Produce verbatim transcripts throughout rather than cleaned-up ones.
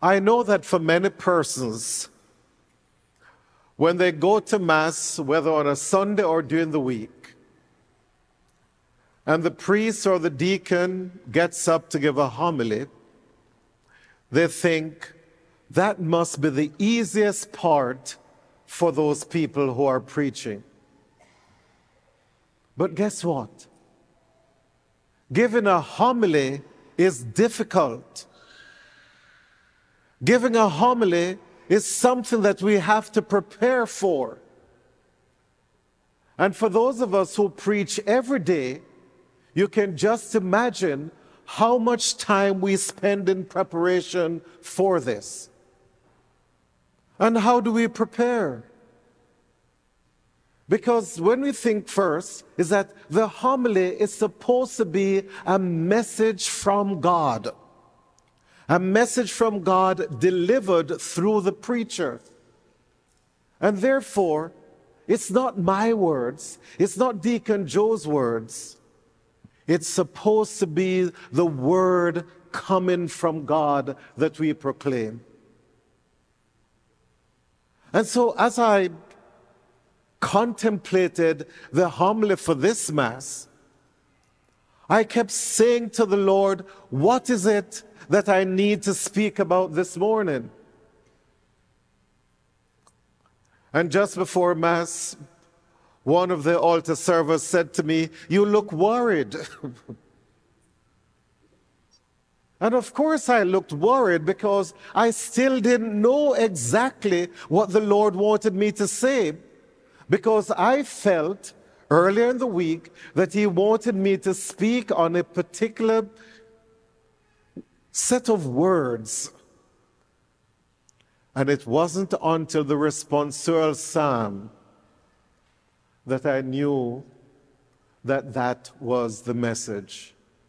I know that for many persons, when they go to Mass, whether on a Sunday or during the week, and the priest or the deacon gets up to give a homily, they think that must be the easiest part for those people who are preaching. But guess what? Giving a homily is difficult. Giving a homily is something that we have to prepare for. And for those of us who preach every day, you can just imagine how much time we spend in preparation for this. And how do we prepare? Because when we think first, is that the homily is supposed to be a message from God. A message from God delivered through the preacher. And therefore, it's not my words, it's not Deacon Joe's words. It's supposed to be the word coming from God that we proclaim. And so as I contemplated the homily for this Mass, I kept saying to the Lord, what is it that I need to speak about this morning? And just before Mass, one of the altar servers said to me, "You look worried." And of course I looked worried because I still didn't know exactly what the Lord wanted me to say, because I felt earlier in the week that He wanted me to speak on a particular set of words. And it wasn't until the responsorial psalm that I knew that that was the message.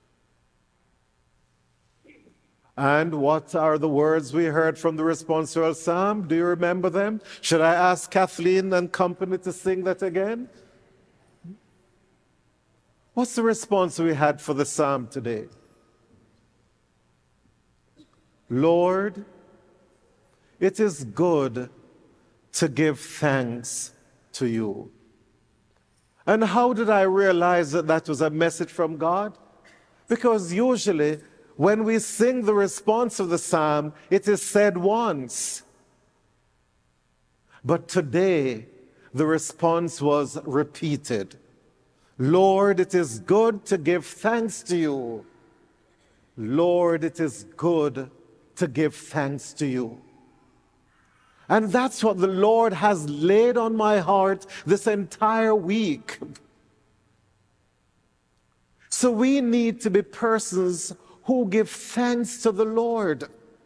And what are the words we heard from the responsorial psalm? Do you remember them? Should I ask Kathleen and company to sing that again? What's the response we had for the psalm today? Lord, it is good to give thanks to you. And how did I realize that that was a message from God? Because usually when we sing the response of the psalm, it is said once. But today, the response was repeated. Lord, it is good to give thanks to you. Lord, it is good to give thanks to you. And that's what the Lord has laid on my heart this entire week. So we need to be persons who give thanks to the Lord.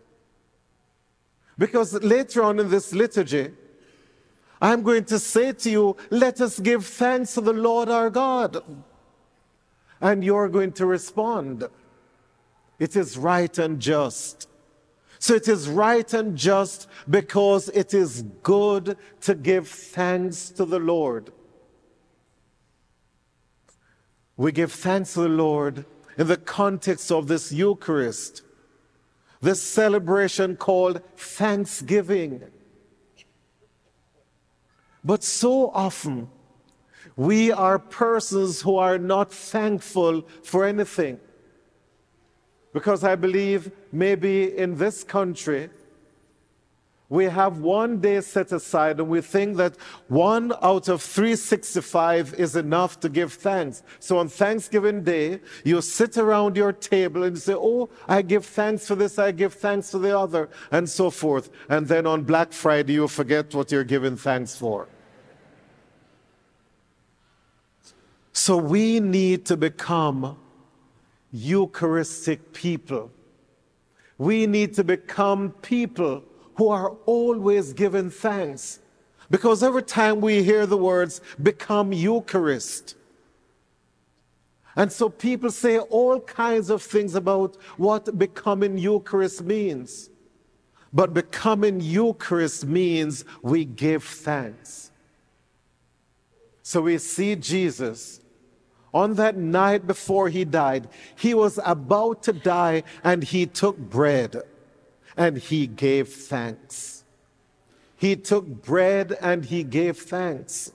Because later on in this liturgy, I'm going to say to you, let us give thanks to the Lord our God. And you're going to respond, it is right and just. So it is right and just because it is good to give thanks to the Lord. We give thanks to the Lord in the context of this Eucharist, this celebration called Thanksgiving. But so often, we are persons who are not thankful for anything. Because I believe maybe in this country, we have one day set aside and we think that one out of three hundred sixty-five is enough to give thanks. So on Thanksgiving Day, you sit around your table and say, oh, I give thanks for this, I give thanks for the other, and so forth. And then on Black Friday, you forget what you're giving thanks for. So we need to become Eucharistic people. We need to become people who are always giving thanks. Because every time we hear the words, become Eucharist. And so people say all kinds of things about what becoming Eucharist means. But becoming Eucharist means we give thanks. So we see Jesus on that night before he died. He was about to die and he took bread. and he gave thanks. He took bread and he gave thanks.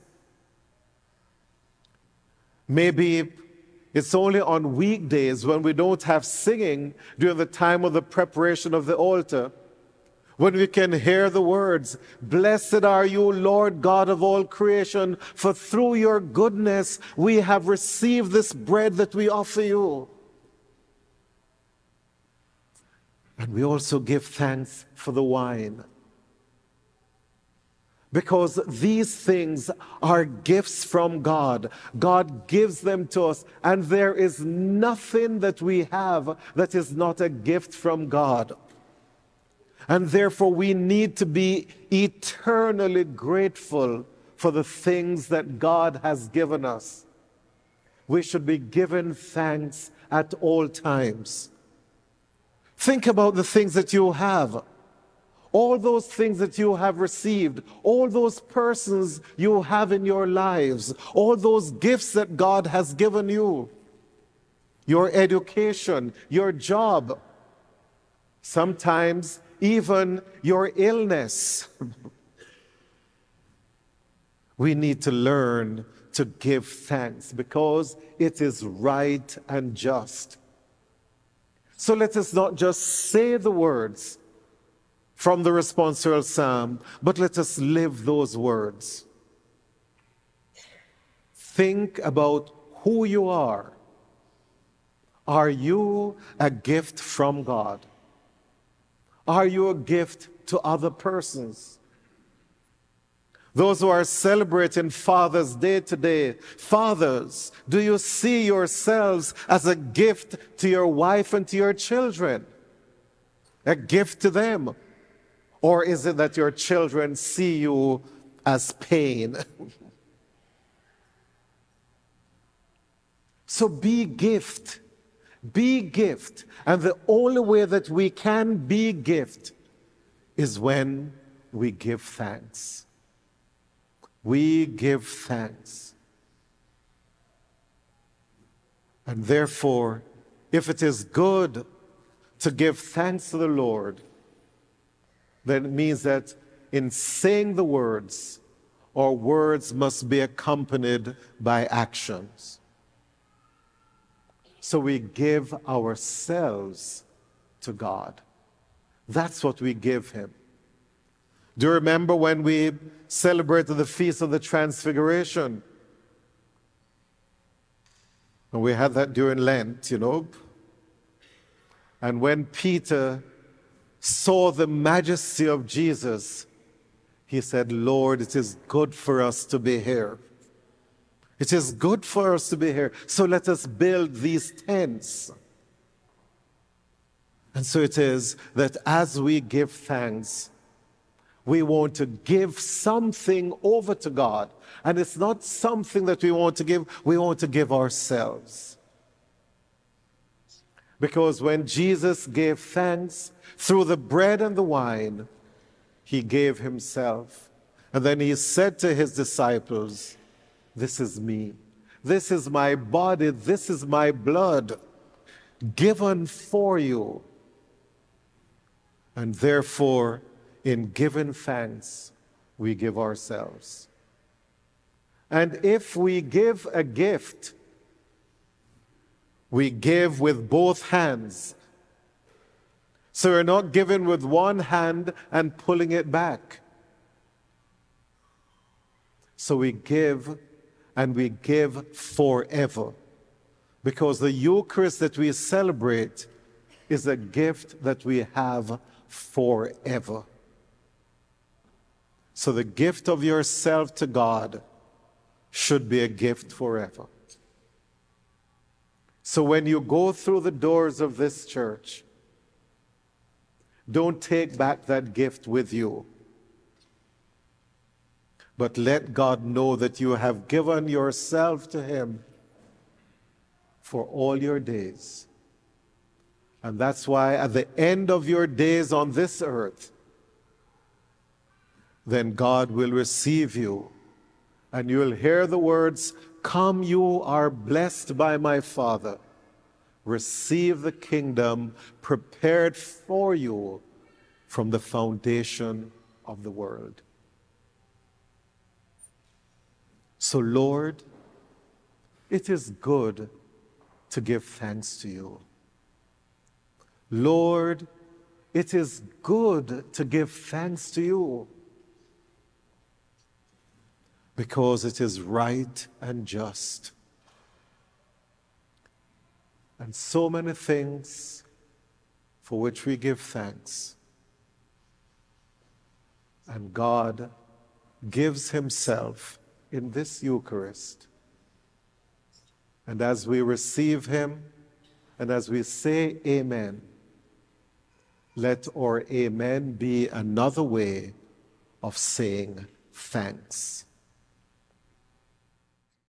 Maybe it's only on weekdays when we don't have singing during the time of the preparation of the altar, when we can hear the words, "Blessed are you, Lord God of all creation, for through your goodness we have received this bread that we offer you." And we also give thanks for the wine, because these things are gifts from God. God gives them to us, and there is nothing that we have that is not a gift from God. And therefore we need to be eternally grateful for the things that God has given us. We should be given thanks at all times. Think about the things that you have. All those things that you have received, all those persons you have in your lives, all those gifts that God has given you, your education, your job, sometimes even your illness. We need to learn to give thanks because it is right and just. So let us not just say the words from the responsorial psalm, but let us live those words. Think about who you are. Are you a gift from God? Are you a gift to other persons? Those who are celebrating Father's Day today, fathers, do you see yourselves as a gift to your wife and to your children? A gift to them? Or is it that your children see you as pain? So be gift. Be gift. And the only way that we can be gift is when we give thanks. We give thanks. And therefore, if it is good to give thanks to the Lord, then it means that in saying the words, our words must be accompanied by actions. So we give ourselves to God. That's what we give him. Do you remember when we celebrated the Feast of the Transfiguration? And we had that during Lent, you know. And when Peter saw the majesty of Jesus, he said, "Lord, it is good for us to be here. It is good for us to be here. So let us build these tents." And so it is that as we give thanks, we want to give something over to God. And it's not something that we want to give, we want to give ourselves. Because when Jesus gave thanks through the bread and the wine, he gave himself. And then he said to his disciples, "This is me. This is my body. This is my blood given for you." And therefore, in giving thanks, we give ourselves. And if we give a gift, we give with both hands. So we're not giving with one hand and pulling it back. So we give, and we give forever. Because the Eucharist that we celebrate is a gift that we have forever. So the gift of yourself to God should be a gift forever. So when you go through the doors of this church, don't take back that gift with you, but let God know that you have given yourself to him for all your days. And that's why at the end of your days on this earth, then God will receive you, and you'll hear the words, "Come, you are blessed by my Father. Receive the kingdom prepared for you from the foundation of the world. So, Lord, it is good to give thanks to you. Lord, it is good to give thanks to you because it is right and just. And so many things for which we give thanks. And God gives himself in this Eucharist. And as we receive him, and as we say amen, let our amen be another way of saying thanks.